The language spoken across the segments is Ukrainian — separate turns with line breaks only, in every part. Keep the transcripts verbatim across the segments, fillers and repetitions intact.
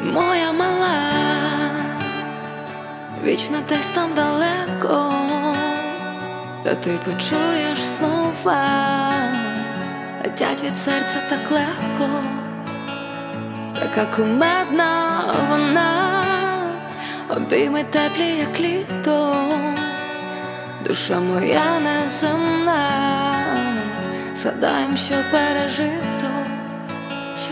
Моя мала, вічно десь там далеко, та ти почуєш слова, летять від серця так легко, така кумедна вона, обійми теплі, як літо, душа моя неземна, згадаєм, що пережито, що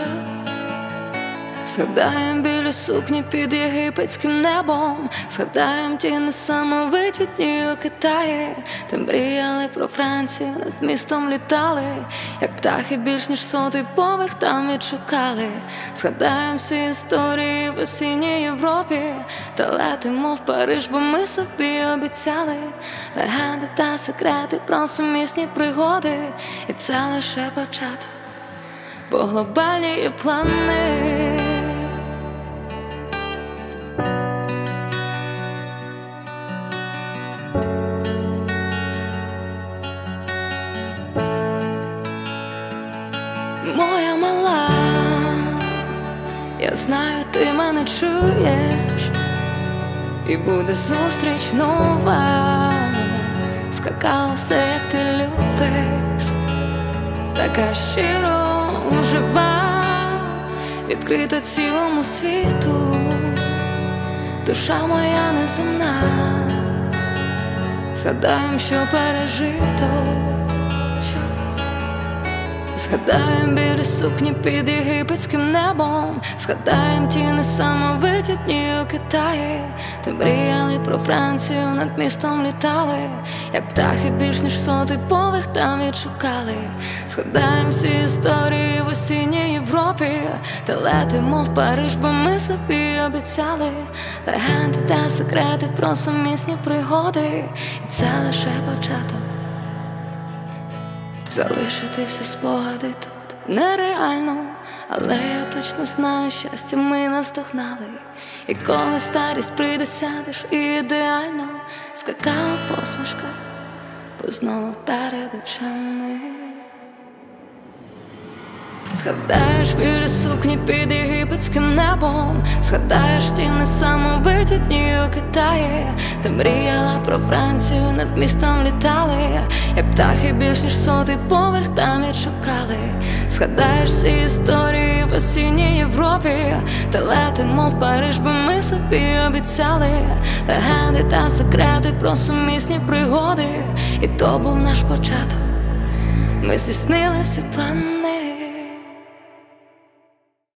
згадаєм білі сукні під єгипетським небом, згадаєм ті несамовиті дні у Китаї, де мріяли про Францію, над містом літали, як птахи більш ніж сотий поверх там відшукали. Згадаєм всі історії в осінній Європі, та летимо в Париж, бо ми собі обіцяли легенди та секрети про сумісні пригоди, і це лише початок, бо глобальні є плани. Моя мала, я знаю, ти мене чуєш, і буде зустріч нова, скакала все, як ти любиш, така щиро жива, відкрита цілому світу, душа моя неземна, згадаєм, що пережито, що згадаєм білі сукні під єгипетським небом, згадаєм ті несамовиті дні у Китаї, де мріяли про Францію, над містом літали, як птахи більш ніж сотий поверх там відшукали. Згадаєм всі історії в осінній Європі, та летимо в Париж, бо ми собі обіцяли легенди та секрети про сумісні пригоди, і це лише початок. Залишити всі спогади тут нереально, але я точно знаю, щастя ми наздогнали. І коли старість прийде, сядеш і ідеально скакала посмішка, бо знову перед очами. Згадаєш білі сукні під єгипетським небом, згадаєш ті несамовиті дні у Китаї, де мріяла про Францію, над містом літали, як птахи більш ніж сотий поверх там відшукали. Згадаєш всі історії в осінній Європі, та летимо в Париж, бо ми собі обіцяли легенди та секрети про сумісні пригоди, і то був наш початок, ми здійснили всі плани.